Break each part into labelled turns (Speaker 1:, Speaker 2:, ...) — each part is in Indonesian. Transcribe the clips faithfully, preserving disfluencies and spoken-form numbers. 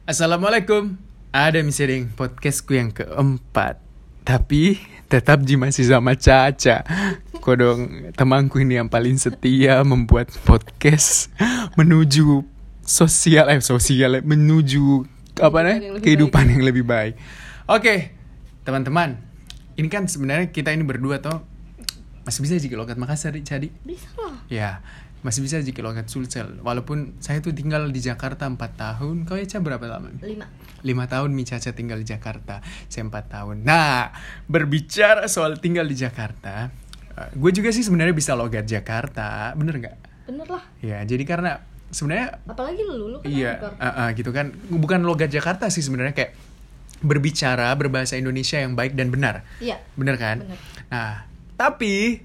Speaker 1: Assalamualaikum. Ada misalnya podcastku yang keempat, tapi tetap Ji masih sama Caca. Kodong temanku ini yang paling setia membuat podcast menuju sosial eh sosial eh, menuju apa nih kehidupan yang lebih baik. Oke, teman-teman. Ini kan sebenarnya kita ini berdua toh masih bisa jika logat Makassar jadi.
Speaker 2: Bisa lah.
Speaker 1: Ya. Masih bisa jika logat Sulsel. Walaupun saya tuh tinggal di Jakarta empat tahun. Kau Eca berapa lama?
Speaker 2: Lima.
Speaker 1: Lima tahun Mi Caca tinggal di Jakarta. Saya empat tahun. Nah, berbicara soal tinggal di Jakarta, uh, gue juga sih sebenarnya bisa logat Jakarta. Bener gak?
Speaker 2: Bener lah.
Speaker 1: Ya, jadi karena sebenarnya
Speaker 2: apalagi lu, lu kan
Speaker 1: iya, uh, uh, gitu kan. Bukan logat Jakarta sih sebenarnya, kayak berbicara berbahasa Indonesia yang baik dan benar.
Speaker 2: Iya.
Speaker 1: Bener kan?
Speaker 2: Bener.
Speaker 1: Nah, tapi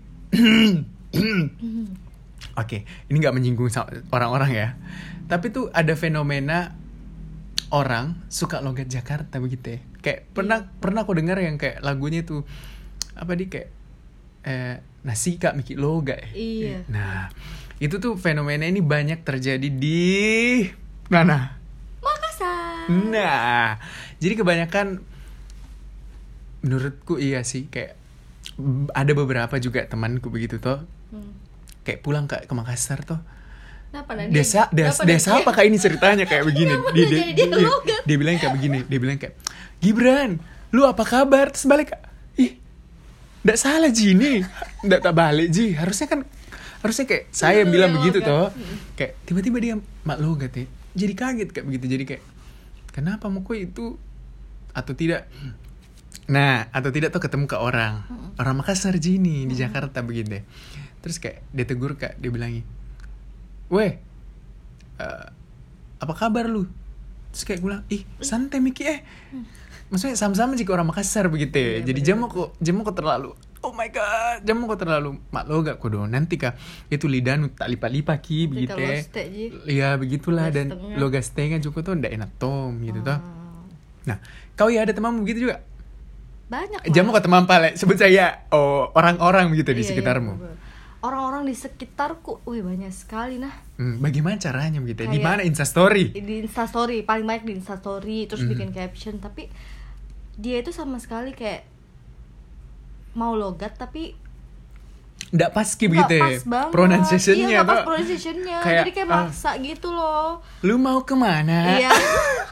Speaker 1: Oke, okay, ini gak menyinggung orang-orang ya. Tapi tuh ada fenomena orang suka logat Jakarta begitu ya. Kayak pernah yeah. pernah aku dengar yang kayak lagunya tuh apa di kayak eh, nasi kak mikir logat.
Speaker 2: Iya.
Speaker 1: Nah, itu tuh fenomena ini banyak terjadi di mana?
Speaker 2: Makassar.
Speaker 1: Nah, jadi kebanyakan menurutku iya sih, kayak ada beberapa juga temanku begitu toh. Hmm. Kayak pulang ke, ke Makassar tuh.
Speaker 2: Kenapa,
Speaker 1: desa desa desa apa kayak ini ceritanya kayak begini. Dia dia, dia, dia, dia bilang kayak begini, dia bilang kayak, "Gibran, lu apa kabar?" Terus balik, "Ih, enggak salah Ji ini. Enggak tak balik Ji. Harusnya kan harusnya kayak saya
Speaker 2: lu
Speaker 1: bilang
Speaker 2: yang
Speaker 1: begitu
Speaker 2: logat.
Speaker 1: toh." Kayak tiba-tiba dia mak logat ya. Jadi kaget kayak begitu. Jadi kayak, "Kenapa mau kok itu atau tidak?" Nah, atau tidak tuh ketemu ke orang. Orang Makassar Ji nih di Jakarta begitu deh. Terus kayak dia tegur kak, dia bilangin, "Weh, uh, apa kabar lu?" Terus kayak gue bilang, "Ih, santai Miki eh." Maksudnya sama-sama jika orang Makassar begitu ya. Jadi jamu kok, jamu kok terlalu, oh my god, jamu kok terlalu mak lo gak kodo. Nanti kak, itu lidah nu tak lipat-lipat ki begitu ya. Iya begitulah, dan loga setengah juga tuh ndak enak tom gitu toh. Nah, kau ya ada temanmu begitu juga?
Speaker 2: Banyak.
Speaker 1: Jamu kok teman pale, sebut saya oh orang-orang begitu di
Speaker 2: iya,
Speaker 1: sekitarmu.
Speaker 2: Iya, orang-orang di sekitarku, wih banyak sekali nah.
Speaker 1: Hmm, bagaimana caranya begitu?
Speaker 2: Kayak
Speaker 1: Di mana Instastory?
Speaker 2: Di Instastory, paling banyak di Instastory, terus
Speaker 1: hmm.
Speaker 2: bikin caption. Tapi dia itu sama sekali kayak mau logat tapi
Speaker 1: nggak pas ki begitu ya? Pronunciation-nya.
Speaker 2: Iya, nggak pas pronunciation-nya. Kayak, jadi kayak maksa uh, gitu loh.
Speaker 1: Lu mau kemana?
Speaker 2: Iya.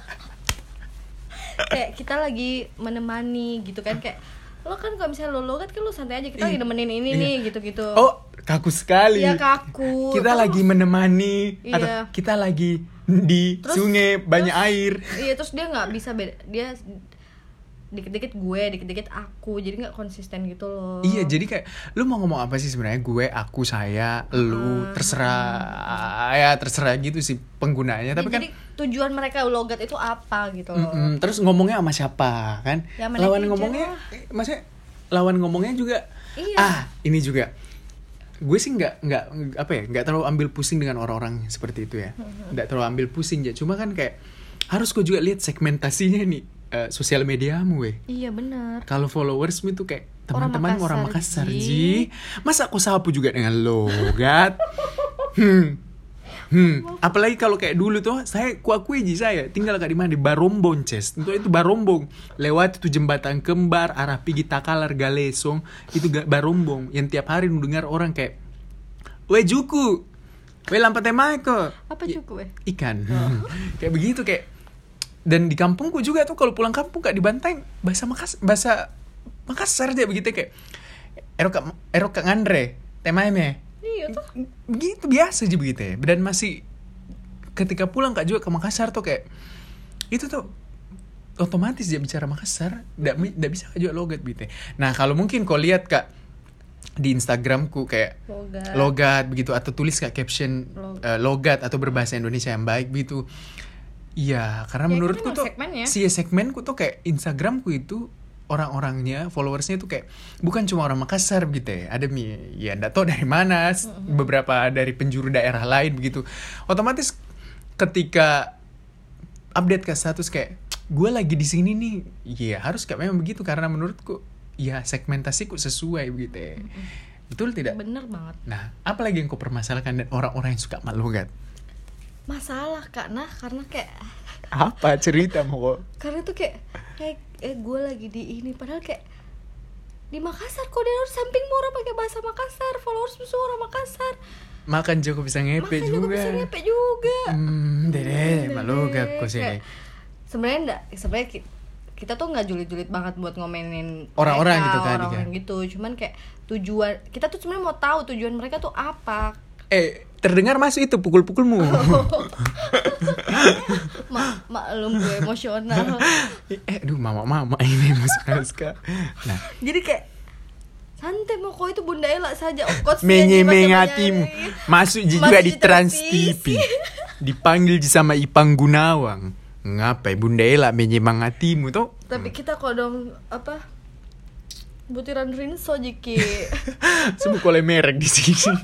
Speaker 2: Kayak kita lagi menemani gitu kan, kayak lo kan kalau misalnya lo logat kan lo santai aja, kita lagi nemenin ini iya. nih gitu-gitu.
Speaker 1: Oh, kaku sekali.
Speaker 2: Iya, kaku.
Speaker 1: Kita terus, lagi menemani iya. atau kita lagi di terus, sungai banyak
Speaker 2: terus,
Speaker 1: air.
Speaker 2: Iya, terus dia nggak bisa beda, dia dikit-dikit gue, dikit-dikit aku, jadi nggak konsisten gitu loh.
Speaker 1: Iya, jadi kayak lu mau ngomong apa sih sebenarnya? Gue, aku, saya, lu, hmm, terserah hmm. ya terserah gitu sih penggunanya. Tapi ya, kan
Speaker 2: jadi tujuan mereka logat itu apa gitu loh.
Speaker 1: Mm-mm. Terus ngomongnya sama siapa kan? Ya, lawan ngomongnya, eh, maksudnya lawan ngomongnya juga.
Speaker 2: Iya.
Speaker 1: Ah, ini juga. Gue sih nggak nggak apa ya, nggak terlalu ambil pusing dengan orang-orang seperti itu ya. Nggak mm-hmm. terlalu ambil pusing ya. Cuma kan kayak harus gue juga lihat segmentasinya nih. Uh, sosial mediamu weh.
Speaker 2: Iya benar.
Speaker 1: Kalau followersmu tuh kayak teman-teman orang Makassar, orang Makassar Ji. Masa aku sapu juga dengan logat? hmm. Hmm. Apalagi kalau kayak dulu tuh saya kuakui Ji, saya tinggal kayak di mana, di Barombong Ces. Untuk itu Barombong. Lewat itu jembatan kembar arah Pigi Takalar Galesong, itu Barombong yang tiap hari dengar orang kayak, "Weh Juku. Weh lampat temako."
Speaker 2: Apa Juku weh?
Speaker 1: Ikan. Oh. Kayak begitu kayak. Dan di kampungku juga tuh kalau pulang kampung gak di Banteng bahasa Makassar, bahasa Makassar aja begitu kayak erok erok ngandre temanya.
Speaker 2: Iya tuh.
Speaker 1: Begitu biasa aja begitu ya. Dan masih ketika pulang Kak juga ke Makassar tuh kayak itu tuh otomatis dia bicara Makassar, enggak enggak bisa Kak juga logat gitu. Nah, kalau mungkin kau lihat Kak di Instagramku kayak
Speaker 2: logat,
Speaker 1: logat begitu atau tulis kayak caption Log. uh, logat atau berbahasa Indonesia yang baik gitu. Iya, karena
Speaker 2: ya,
Speaker 1: menurutku tuh
Speaker 2: segmen ya.
Speaker 1: si segmenku tuh kayak Instagramku itu orang-orangnya, followersnya tuh kayak bukan cuma orang Makassar gitu ya. Ada mi, ya enggak tahu dari mana, mm-hmm. beberapa dari penjuru daerah lain begitu. Otomatis ketika update ke status kayak gue lagi di sini nih, ya harus kayak memang begitu karena menurutku ya segmentasiku sesuai begitu ya. Mm-hmm. Betul tidak?
Speaker 2: Bener banget.
Speaker 1: Nah, apa lagi yang kau permasalahkan dan orang-orang yang suka malogat?
Speaker 2: Masalah Kak, nah karena kayak
Speaker 1: Apa cerita mau kok?
Speaker 2: Karena tuh kayak kayak eh gue lagi di ini, padahal kayak di Makassar kok dia harus sampingmu orang pakai bahasa Makassar, followers semua orang Makassar.
Speaker 1: Makan Joko bisa ngepek
Speaker 2: Makan
Speaker 1: juga.
Speaker 2: juga bisa ngepek juga.
Speaker 1: Hmm, dede, malu gak kok sih.
Speaker 2: Kayak, sebenarnya enggak, sebenarnya ki- kita tuh nggak julid-julid banget buat ngomenin
Speaker 1: Orang-orang
Speaker 2: mereka,
Speaker 1: gitu kan,
Speaker 2: orang-orang
Speaker 1: kan.
Speaker 2: gitu. Cuman kayak tujuan kita tuh sebenarnya mau tahu tujuan mereka tuh apa.
Speaker 1: Eh, terdengar masuk itu pukul-pukulmu.
Speaker 2: Ma- maklum gue emosional.
Speaker 1: eh, aduh mama-mama ini emosional sekali. Nah,
Speaker 2: Jadi kayak santai mau kau itu Bunda Ella saja. Oh, coach
Speaker 1: menyemeng
Speaker 2: dia
Speaker 1: hatimu.
Speaker 2: macam-macam.
Speaker 1: Masuk juga
Speaker 2: Masuk
Speaker 1: di
Speaker 2: di
Speaker 1: Trans T
Speaker 2: Trans
Speaker 1: V. Dipanggil sama Ipang Gunawang. Ngapai Bunda Ella menyemang hatimu tuh?
Speaker 2: Tapi kita kok dong apa? Butiran rinso jiki.
Speaker 1: Sebut oleh merek di sini.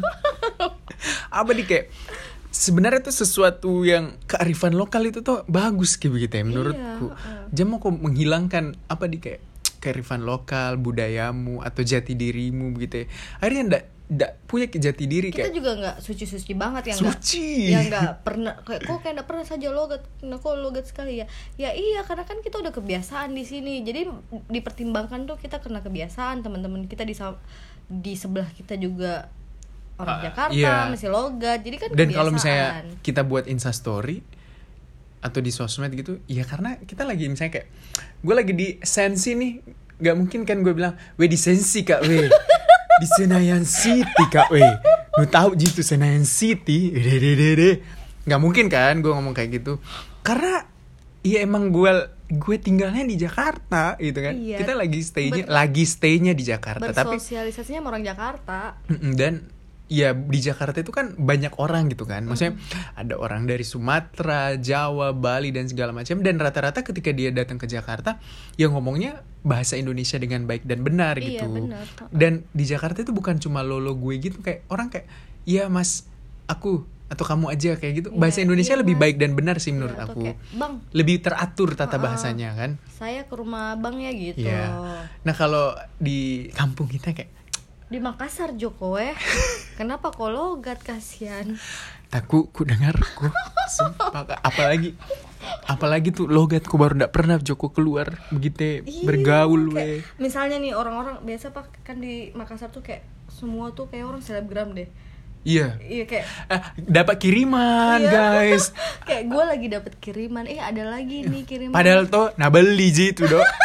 Speaker 1: Apa nih kayak sebenarnya tuh sesuatu yang kearifan lokal itu tuh bagus kayak begitu ya menurutku.
Speaker 2: Iya, uh.
Speaker 1: Jangan mau kok menghilangkan apa di kayak kearifan lokal, budayamu atau jati dirimu begitu ya. Akhirnya ndak ndak punya jati diri
Speaker 2: Kita
Speaker 1: kayak
Speaker 2: juga nggak suci-suci banget yang nggak
Speaker 1: suci.
Speaker 2: yang nggak pernah kayak kok kayak nggak pernah saja logat, nah kok logat sekali ya. Ya iya karena kan kita udah kebiasaan di sini. Jadi dipertimbangkan tuh kita kena kebiasaan, teman-teman kita di sa- di sebelah kita juga orang
Speaker 1: Uh,
Speaker 2: Jakarta
Speaker 1: iya.
Speaker 2: masih logat. Jadi kan
Speaker 1: Dan
Speaker 2: kebiasaan.
Speaker 1: kalau misalnya kita buat Insta story atau di sosmed gitu, ya karena kita lagi misalnya kayak gue lagi di Sensi nih, nggak mungkin kan gue bilang, "We di Sensi Kak, we." Di Senayan City Kak, we. Lu tahu gitu Senayan City? Dede. Nggak mungkin kan gue ngomong kayak gitu. Karena ya emang gue gue tinggalnya di Jakarta gitu kan.
Speaker 2: Iya.
Speaker 1: Kita lagi stay-nya
Speaker 2: Ber-
Speaker 1: lagi stay-nya di Jakarta, tapi
Speaker 2: bersosialisasinya sama orang Jakarta.
Speaker 1: Mm-mm, dan ya di Jakarta itu kan banyak orang gitu kan. Maksudnya ada orang dari Sumatera, Jawa, Bali dan segala macam, dan rata-rata ketika dia datang ke Jakarta ya ngomongnya bahasa Indonesia dengan baik dan benar
Speaker 2: Iya,
Speaker 1: gitu.
Speaker 2: benar.
Speaker 1: Dan di Jakarta itu bukan cuma lolo gue gitu, kayak orang kayak iya Mas, aku atau kamu aja kayak gitu. Bahasa
Speaker 2: Iya,
Speaker 1: Indonesia
Speaker 2: iya,
Speaker 1: lebih
Speaker 2: Mas.
Speaker 1: baik dan benar sih menurut
Speaker 2: Iya, atau
Speaker 1: aku.
Speaker 2: kayak, Bang,
Speaker 1: Lebih teratur tata
Speaker 2: Uh-uh.
Speaker 1: bahasanya kan.
Speaker 2: saya ke rumah Bang ya gitu.
Speaker 1: Iya. Nah, kalau di kampung kita kayak
Speaker 2: Di Makassar Joko eh. Kenapa kok logat kasihan?
Speaker 1: takut ku dengar ku sumpah Kak. apalagi apalagi tuh logat ku baru ndak pernah Joko keluar begitu
Speaker 2: Iya,
Speaker 1: bergaul
Speaker 2: kayak,
Speaker 1: we.
Speaker 2: misalnya nih orang-orang biasa pak kan di Makassar tuh kayak semua tuh kayak orang selebgram deh.
Speaker 1: Iya,
Speaker 2: Iya kayak
Speaker 1: ah, dapat kiriman
Speaker 2: Iya.
Speaker 1: guys.
Speaker 2: kayak gue lagi dapet kiriman, eh ada lagi nih kiriman.
Speaker 1: Padahal tuh nah beli ji tuh dok.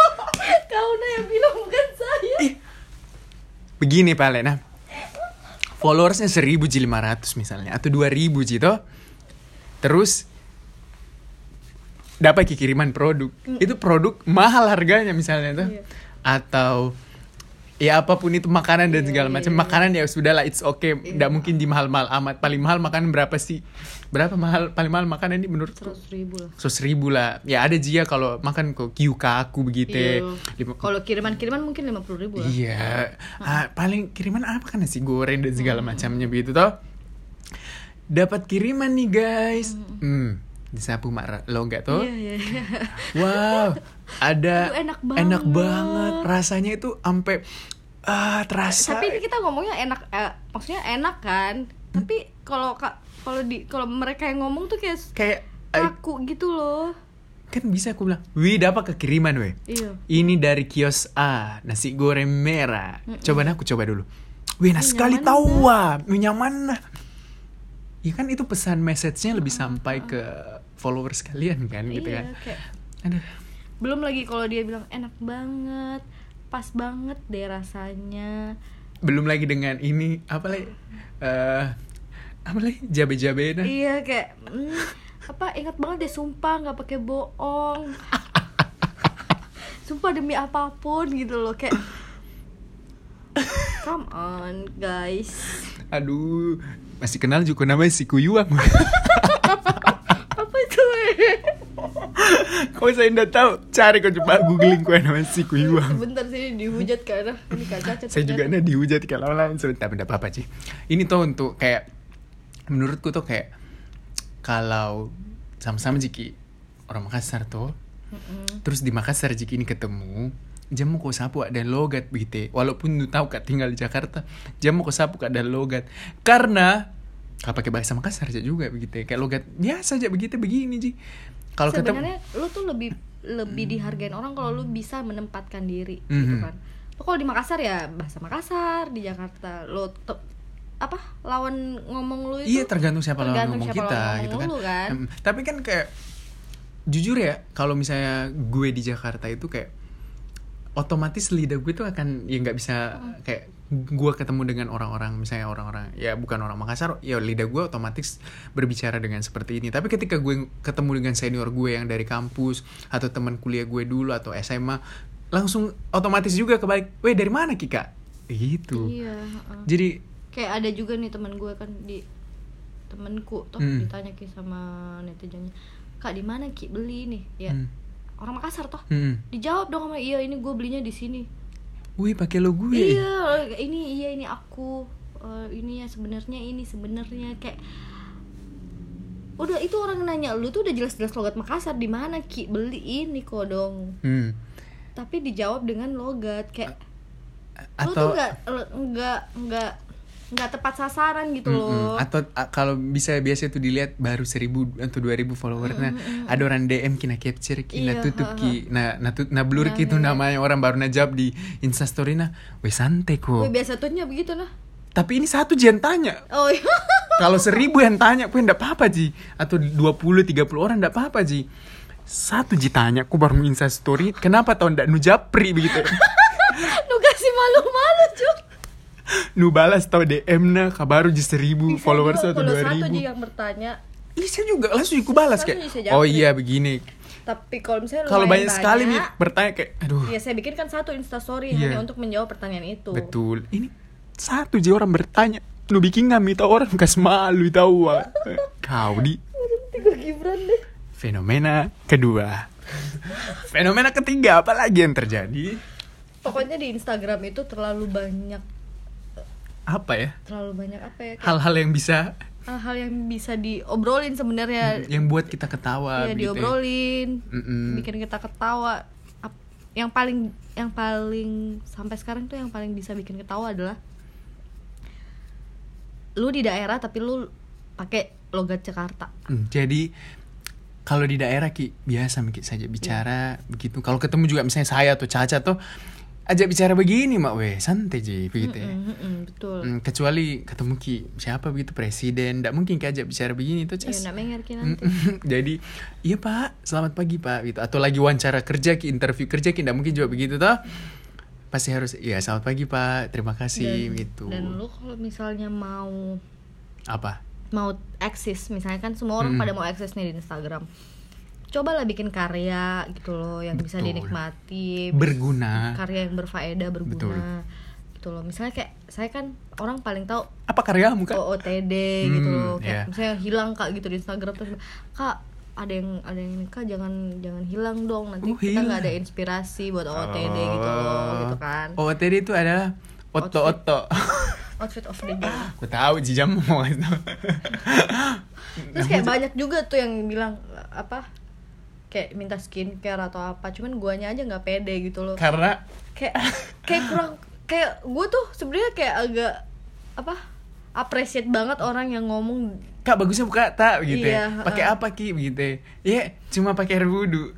Speaker 2: kau nah yang bilang bukan saya.
Speaker 1: Ih, begini Pak Lena, followersnya seribu ji lima ratus misalnya atau dua ribu ji toh, terus dapat kiriman produk, itu produk mahal harganya misalnya tuh,
Speaker 2: Iya.
Speaker 1: atau ya apapun itu makanan dan
Speaker 2: Iya,
Speaker 1: segala
Speaker 2: iya,
Speaker 1: macam.
Speaker 2: iya.
Speaker 1: Makanan ya sudah lah, it's okay, tidak mungkin di mahal-mahal amat. Paling mahal makanan berapa sih? Berapa mahal paling mahal makanan ini menurut
Speaker 2: Seratus ribu lah.
Speaker 1: seratus ribu lah. Ya ada jia kalau makan kok Kyukaku begitu.
Speaker 2: Iya.
Speaker 1: Lima-
Speaker 2: Kalau kiriman-kiriman mungkin lima puluh ribu lah.
Speaker 1: Iya, ah, paling kiriman apa kan, nasi goreng dan segala macamnya begitu toh. Dapat kiriman nih guys, hmm, disapu mak lo nggak toh?
Speaker 2: Iya, iya, iya.
Speaker 1: Wow, ada
Speaker 2: Aduh, enak
Speaker 1: enak
Speaker 2: banget.
Speaker 1: banget, rasanya itu sampai ah terasa.
Speaker 2: Tapi ini kita ngomongnya enak, eh, maksudnya enak kan? Tapi kalau kak kalau di kalau mereka yang ngomong tuh kayak
Speaker 1: kayak eh,
Speaker 2: kaku gitu loh.
Speaker 1: kan bisa aku bilang, wih dapat kekiriman weh.
Speaker 2: Iya.
Speaker 1: Ini dari kios A, nasi goreng merah. Coba nah, aku coba dulu. Wih, nah
Speaker 2: Minyak
Speaker 1: sekali
Speaker 2: mana?
Speaker 1: tahu wah, minyak mana? Ya kan itu pesan message-nya lebih sampai ke followers kalian kan gitu
Speaker 2: Iya,
Speaker 1: kan.
Speaker 2: kayak
Speaker 1: Aduh.
Speaker 2: belum lagi kalau dia bilang enak banget, pas banget deh rasanya.
Speaker 1: Belum lagi dengan ini apa lagi? Eh apa lagi? Jabe-jabe nah.
Speaker 2: Iya kayak hmm, apa ingat banget deh, sumpah nggak pakai bohong. Sumpah demi apapun gitu loh, kayak come on guys.
Speaker 1: Aduh, masih kenal juga namanya si Kuyuang.
Speaker 2: Apa itu?
Speaker 1: Kau saya nggak tahu, cari kau coba googling kau namanya si Kuyuang.
Speaker 2: Sebentar sini dihujat karena ini kak cacat.
Speaker 1: Saya juga
Speaker 2: ternyata.
Speaker 1: ada dihujat kalau lain sebentar, tidak apa-apa sih. Ini tuh untuk kayak menurutku tuh kayak kalau sama-sama jiki orang Makassar tuh,
Speaker 2: Mm-mm.
Speaker 1: terus di Makassar jiki ini ketemu, jamu kau sapu dan logat begitu. Walaupun lu tahu kak tinggal di Jakarta, jamu kau sapu kak dan logat. Karena kau pakai bahasa Makassar aja juga begitu. Kayak logat biasa aja begitu begini ji. Kalau ketemu
Speaker 2: sebenarnya lu tuh lebih lebih dihargain orang kalau lu bisa menempatkan diri
Speaker 1: Mhm.
Speaker 2: gitu kan. Lu kalau di Makassar ya bahasa Makassar, di Jakarta lu te- apa lawan ngomong lu itu
Speaker 1: iya tergantung siapa lawan
Speaker 2: tergantung
Speaker 1: ngomong
Speaker 2: siapa
Speaker 1: kita
Speaker 2: lawan
Speaker 1: gitu
Speaker 2: ngomong
Speaker 1: kan.
Speaker 2: lu kan.
Speaker 1: Hmm, tapi kan kayak jujur ya, kalau misalnya gue di Jakarta itu kayak otomatis lidah gue tuh akan ya nggak bisa
Speaker 2: Hmm.
Speaker 1: kayak gue ketemu dengan orang-orang misalnya orang-orang ya bukan orang Makassar, ya lidah gue otomatis berbicara dengan seperti ini. Tapi ketika gue ketemu dengan senior gue yang dari kampus atau teman kuliah gue dulu atau S M A, langsung otomatis juga kebaik, weh dari mana Kika gitu.
Speaker 2: Iya, heeh.
Speaker 1: Jadi
Speaker 2: Kayak ada juga nih teman gue kan di temenku toh
Speaker 1: Hmm.
Speaker 2: ditanya Ki sama netizennya, Kak di mana Ki beli nih ya
Speaker 1: hmm,
Speaker 2: orang Makassar toh,
Speaker 1: hmm.
Speaker 2: dijawab dong sama iya ini gue belinya di sini.
Speaker 1: Wih pakai lo gue.
Speaker 2: Iya ini iya ini aku eh, ini ya sebenarnya ini sebenarnya kayak udah itu orang nanya lu tuh udah jelas-jelas logat Makassar, di mana Ki beli ini kok dong,
Speaker 1: Hmm.
Speaker 2: tapi dijawab dengan logat kayak lu
Speaker 1: Atau
Speaker 2: tuh nggak nggak nggak nggak tepat sasaran gitu
Speaker 1: Mm-mm.
Speaker 2: loh.
Speaker 1: Atau a- kalau bisa biasa tuh dilihat baru seribu atau dua ribu follower, nah ada orang D M kina capture ki na
Speaker 2: Iya,
Speaker 1: tutup
Speaker 2: ha,
Speaker 1: ki na na tut na blur
Speaker 2: Nah,
Speaker 1: ki itu
Speaker 2: iya.
Speaker 1: namanya orang baru najab di Instastory nah weh santai
Speaker 2: Gue
Speaker 1: kok.
Speaker 2: biasa tuhnya begitu nah.
Speaker 1: Tapi ini satu jian tanya.
Speaker 2: Oh iya.
Speaker 1: Kalau seribu yang tanya, kue ndak apa-apa ji. Atau dua puluh tiga puluh orang ndak apa-apa ji. Satu ji tanya, aku baru Instastory, kenapa tau ndak nu japri begitu.
Speaker 2: Lu kasih malu-malu Cuk.
Speaker 1: Nu balas tau D M na kabaru ji seribu
Speaker 2: Bisa
Speaker 1: followers
Speaker 2: juga
Speaker 1: atau
Speaker 2: kalau
Speaker 1: dua
Speaker 2: satu
Speaker 1: ribu.
Speaker 2: aja yang bertanya.
Speaker 1: Ih, saya juga langsung aku balas
Speaker 2: Langsung
Speaker 1: kayak,
Speaker 2: bisa japri.
Speaker 1: oh iya begini.
Speaker 2: Tapi kalau misalnya
Speaker 1: Kalau
Speaker 2: lumayan
Speaker 1: banyak sekali nih
Speaker 2: banyak,
Speaker 1: bertanya kayak, aduh,
Speaker 2: ya saya bikin kan satu instastory
Speaker 1: Iya.
Speaker 2: hanya untuk menjawab pertanyaan itu.
Speaker 1: betul. Ini satu ji orang bertanya, nu bikin ngami tau orang kas malu tahu. Wak. Kau di
Speaker 2: Tiga Gibran deh.
Speaker 1: fenomena kedua. Fenomena ketiga apa lagi yang terjadi?
Speaker 2: Pokoknya di Instagram itu terlalu banyak
Speaker 1: Apa ya?
Speaker 2: terlalu banyak apa ya? kayak
Speaker 1: Hal-hal yang bisa
Speaker 2: hal-hal yang bisa diobrolin sebenarnya.
Speaker 1: yang buat kita ketawa
Speaker 2: Ya
Speaker 1: begitu ya.
Speaker 2: diobrolin,
Speaker 1: Mm-mm.
Speaker 2: bikin kita ketawa. Ap- Yang paling yang paling sampai sekarang tuh yang paling bisa bikin ketawa adalah lu di daerah tapi lu pakai logat Jakarta.
Speaker 1: Hmm, jadi kalau di daerah ki biasa Miki saja bicara begitu. Kalau ketemu juga misalnya saya atau Caca tuh ajak bicara begini mak weh santai ji begitu ya.
Speaker 2: Mm-mm, mm-mm, betul.
Speaker 1: Hmm, kecuali ketemu ki siapa begitu presiden, ndak mungkin ki ajak bicara begini tuh
Speaker 2: Ya
Speaker 1: Cas.
Speaker 2: enggak mengerti nanti.
Speaker 1: Jadi iya pak, selamat pagi pak gitu. Atau lagi wawancara kerja ki interview kerja ki ndak mungkin juga begitu toh. Pasti harus iya selamat pagi pak, terima kasih
Speaker 2: Dan,
Speaker 1: gitu.
Speaker 2: dan lu kalau misalnya mau
Speaker 1: Apa?
Speaker 2: mau eksis, misalnya kan semua orang
Speaker 1: Mm-mm.
Speaker 2: pada mau eksis nih di Instagram. Cobalah bikin karya gitu loh yang bisa
Speaker 1: Betul.
Speaker 2: dinikmati,
Speaker 1: Berguna.
Speaker 2: karya yang berfaedah, berguna.
Speaker 1: Betul.
Speaker 2: Gitu loh. Misalnya kayak saya kan orang paling tahu
Speaker 1: Apa karyamu kak?
Speaker 2: O O T D
Speaker 1: Hmm,
Speaker 2: gitu loh. Kayak
Speaker 1: iya.
Speaker 2: misalnya hilang Kak gitu di Instagram terus Kak ada yang ada yang ini Kak jangan jangan hilang dong nanti
Speaker 1: Oh,
Speaker 2: kita nggak
Speaker 1: hilang.
Speaker 2: ada inspirasi buat O O T D gitu loh gitu kan.
Speaker 1: O O T D itu adalah oto-oto.
Speaker 2: Outfit of the day.
Speaker 1: Aku tahu jijam mau itu.
Speaker 2: Terus kayak banyak juga tuh yang bilang apa kayak minta skincare atau apa, cuman guanya aja nggak pede gitu loh.
Speaker 1: Karena
Speaker 2: Kayak kayak kurang kayak gue tuh sebenarnya kayak agak apa appreciate banget orang yang ngomong
Speaker 1: kak bagusnya buka tak begitu
Speaker 2: Iya,
Speaker 1: ya. Pakai
Speaker 2: uh.
Speaker 1: apa ki begitu ya? Cuma pakai air wudhu.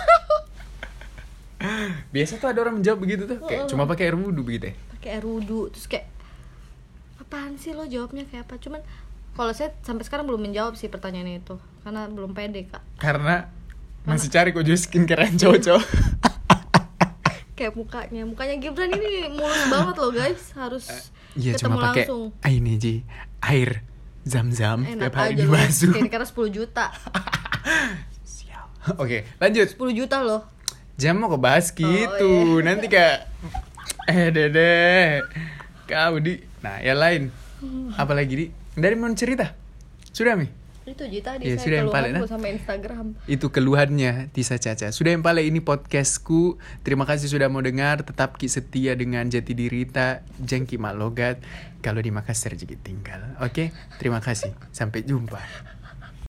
Speaker 1: Biasa tuh ada orang menjawab begitu tuh kayak cuma pakai air wudhu begitu ya.
Speaker 2: pakai air wudhu, terus kayak apaan sih lo jawabnya kayak apa. Cuman kalau saya sampai sekarang belum menjawab sih pertanyaan itu karena belum pede Kak.
Speaker 1: Karena masih cari kok jadi skincare yang cocok.
Speaker 2: Kayak mukanya mukanya Gibran ini mulus banget loh guys, harus
Speaker 1: Iya
Speaker 2: ketemu
Speaker 1: cuma pakai
Speaker 2: langsung.
Speaker 1: ah, ini ji air zam-zam
Speaker 2: Enak
Speaker 1: tiap hari
Speaker 2: aja loh,
Speaker 1: dibasuh.
Speaker 2: skincare sepuluh juta.
Speaker 1: Sial. Oke lanjut.
Speaker 2: sepuluh juta loh.
Speaker 1: Jam mau kebahas gitu.
Speaker 2: Oh, iya.
Speaker 1: Nanti kayak eh dede kau di nah yang lain apa lagi di dari mau cerita sudah Mi
Speaker 2: Itu aja tadi
Speaker 1: Ya, sudah
Speaker 2: saya
Speaker 1: yang paling,
Speaker 2: keluhanku
Speaker 1: nah.
Speaker 2: sama Instagram.
Speaker 1: itu keluhannya Tisa Caca. Sudah yang paling ini podcastku. Terima kasih sudah mau dengar. Tetap ki setia dengan jati diri ta. Jengki mak logat. Kalau di Makassar jadi tinggal. Oke, terima kasih. Sampai jumpa.